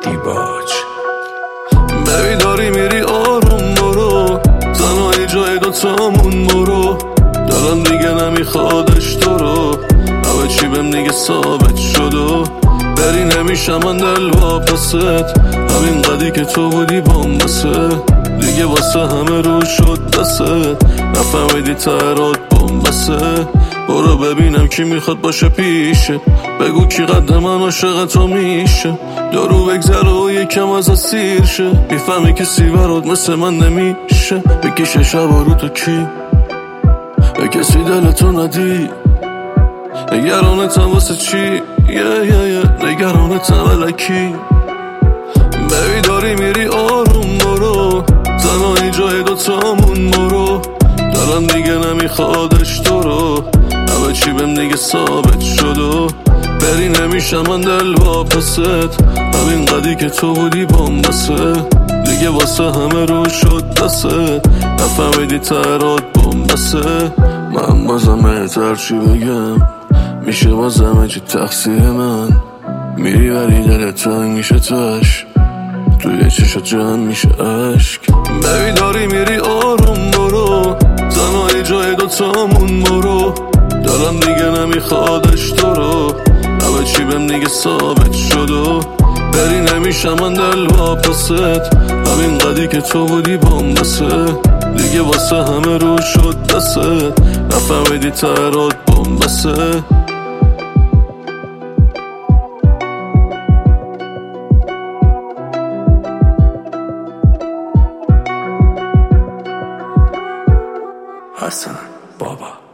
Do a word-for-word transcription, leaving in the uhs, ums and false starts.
دیباج. ببی داری میری آروم برو، تنهایی جای دوتامون برو، دلم دیگه نمیخوادش تو رو، همه چی بهم دیگه ثابت شد و بری نمیشم من دل واپست، همین قدی که تو بودی بامبسه، دیگه واسه همه رو شد دسته، نفهمیدی ترات بامبسه، برو ببینم کی میخواد باشه پیشه، بگو کی قد من عاشق تو میشه، دارو بگذره و یکم از سیر شه، میفهمی کسی برات مثل من نمیشه، بکشه شب رو تو کی به کسی دلتو ندی، نگرانتم واسه چی یه یه یه نگرانتم الکی، ببی داری میری آروم برو، تنهایی جای دوتامون برو، دلم دیگه نمیخوادش تو رو، همه چی بهم دیگه ثابت شد و بری نمیشم من دل واپست، همین قدی که تو بودی بامبسه، دیگه واسه همه رو شد دست، نفهمیدی ترات بامبسه، من بازم بهتر چی بگم، میشه بازم چی تقصیر من، میری ولی دل تنگ میشه تاش، توی چشات جمع میشه عشق، ببی داری میری آروم برو، تنهایی جای دوتامون برو، دلم دیگه نمیخوادش تو رو، همه چی بهم دیگه ثابت شد و بری نمیشم من دل واپست، همین قدی که تو بودی بامبسه، دیگه واسه همه رو شد دسته، نفهمیدی ترات بامبسه. حسن بابا.